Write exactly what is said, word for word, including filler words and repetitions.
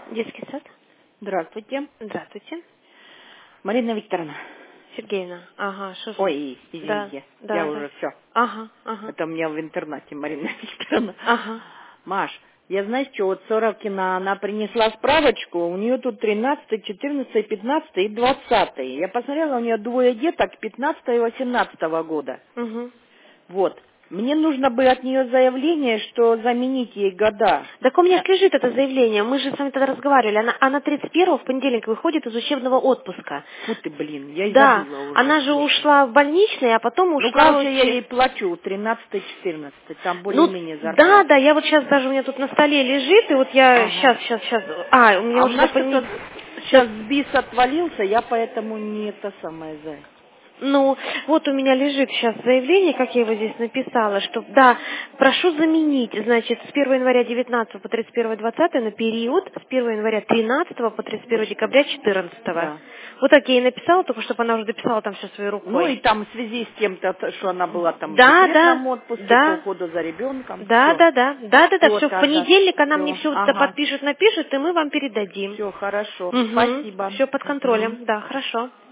Детский сад? Здравствуйте. Здравствуйте. Марина Викторовна. Сергеевна. Ага, что ж. Ой, Да, извините, да, я да. уже все. Ага, ага. Это у меня в интернете Марина Викторовна. Ага. Маш, я знаешь что, вот Сорокина, она принесла справочку, у нее тут тринадцатый, четырнадцатый, пятнадцатый и двадцатый. Я посмотрела, у нее двое деток пятнадцатого и восемнадцатого года. Угу. Вот. Мне нужно бы от нее заявление, что заменить ей года. Так у меня Я- ж лежит это заявление, мы же с вами тогда разговаривали. Она, она тридцать первого в понедельник выходит из учебного отпуска. Фу ты, блин, я и Да, забыла уже. она же Господи. ушла в больничный, а потом Ну, ушла... короче, я очень- ей плачу тринадцатый, четырнадцатый, там Ну, более-менее да, зарплата. да, я вот сейчас даже у меня тут на столе лежит, и вот я Ага. сейчас, сейчас, сейчас... А, у меня А у уже до нас что-то понедельника... сейчас бис отвалился, я поэтому не это самое за. Ну, вот у меня лежит сейчас заявление, как я его здесь написала, что, да, прошу заменить, значит, с первого января девятнадцатого по тридцать первое двадцатое на период с первого января тринадцатого по тридцать первое декабря четырнадцатого. Да. Вот так я ей написала, только чтобы она уже дописала там все своей Ну и рукой. там в связи с тем-то, что она была там в Да, да, декретном отпуске по да, уходу за ребенком. да, Все. да, да, да, да, да, Все все, в тогда. понедельник она мне Все. все это Ага. подпишет, напишет, и мы вам передадим. Все хорошо. Угу, Спасибо. все под Мгм. контролем, да, хорошо.